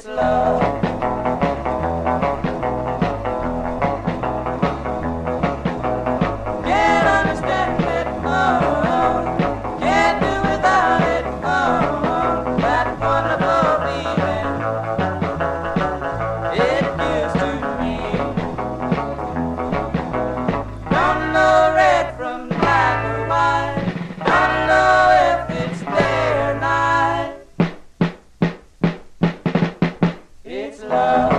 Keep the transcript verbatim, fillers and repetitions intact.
It's love. Can't understand it, oh, can't do without it, oh, that wonderful feeling it gives to me. Don't know red from black or white, don't know if it's day or night. It's love.